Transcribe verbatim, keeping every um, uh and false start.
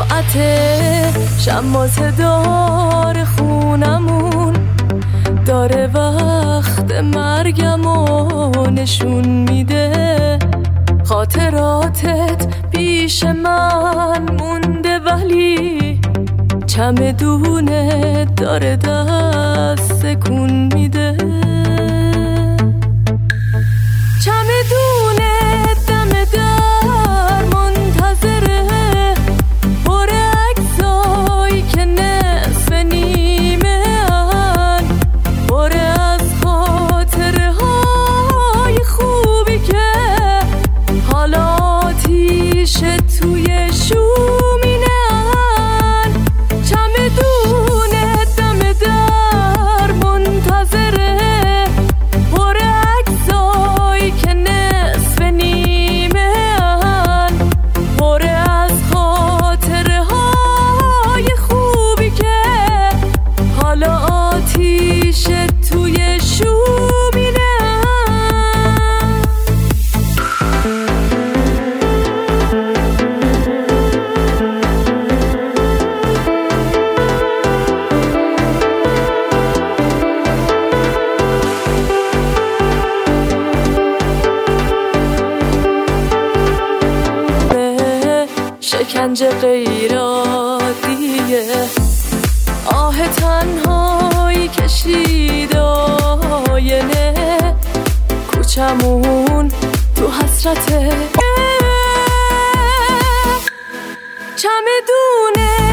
ساعت شماس دار خونمون داره وقت مرگمو نشون میده. خاطراتت پیش من مونده ولی چمدونه داره دست سکون میده. چمدونه دم در منتظره پر عکسایی که نصف نیمه ان، پر از خاطره های خوبی که حالا آتیش توی شومینن. چمدونه دم در منتظره پر عکسایی که نصف نیمه ان، پر از خاطره های خوبی که حالا آتیش توی شومینن. شکنجه غیر عادیه، آه تنهایی کشید آینه کوچمون تو حسرته. چمدونه